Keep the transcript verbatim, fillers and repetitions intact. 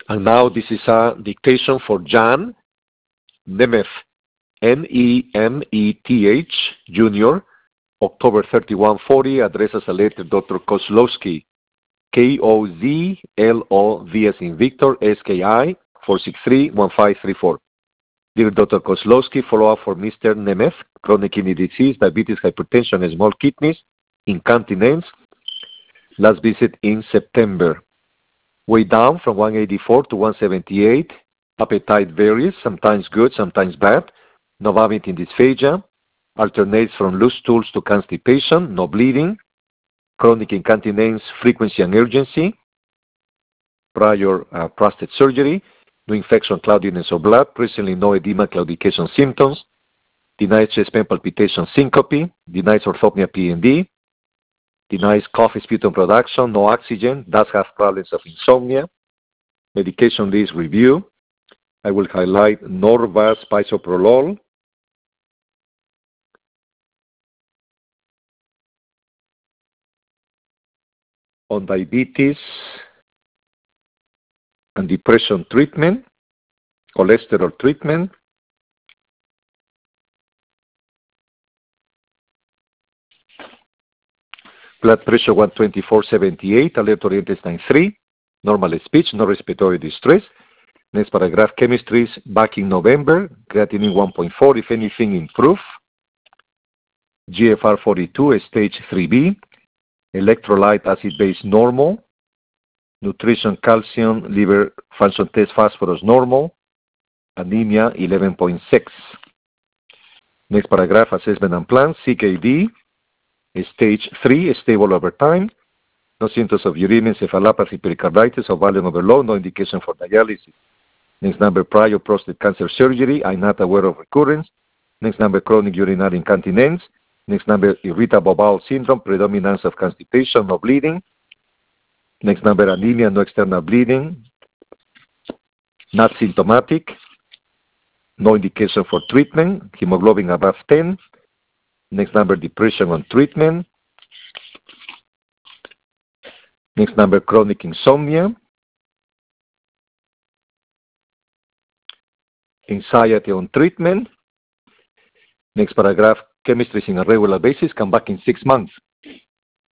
And now this is a dictation for Jan Nemeth, N E M E T H, Junior, October thirty-one forty, address as a letter Doctor Kozlowski, K O Z L O V as in Victor, S K I, four six three, one five three four. Dear Doctor Kozlowski, follow-up for Mister Nemeth, chronic kidney disease, diabetes, hypertension, and small kidneys, incontinence. Last visit in September. Weight down from one eighty-four to one seventy-eight. Appetite varies, sometimes good, sometimes bad. No vomiting dysphagia. Alternates from loose stools to constipation. No bleeding. Chronic incontinence, frequency and urgency. Prior uh, prostate surgery. No infection, cloudiness, or blood. Presently no edema, claudication symptoms. Denies chest pain, palpitation, syncope. Denies orthopnea, P N D. Denies cough, sputum production, no oxygen, does have problems of insomnia. Medication list review. I will highlight Norvasc, bisoprolol. On diabetes and depression treatment, cholesterol treatment. Blood pressure one twenty-four seventy-eight, alert oriented sign three, normal speech, no respiratory distress. Next paragraph, chemistries back in November, creatinine one point four, if anything, improved. G F R forty-two, stage three B, electrolyte acid base normal, nutrition, calcium, liver function test, phosphorus normal, anemia eleven point six. Next paragraph, assessment and plan, C K D, stage three, stable over time, no symptoms of uremia, encephalopathy, pericarditis, or volume overload, no indication for dialysis. Next number, prior prostate cancer surgery, I'm not aware of recurrence. Next number, chronic urinary incontinence. Next number, irritable bowel syndrome, predominance of constipation, no bleeding. Next number, anemia, no external bleeding, not symptomatic, no indication for treatment, hemoglobin above ten. Next number, depression on treatment. Next number, chronic insomnia. Anxiety on treatment. Next paragraph, chemistry on a regular basis, come back in six months.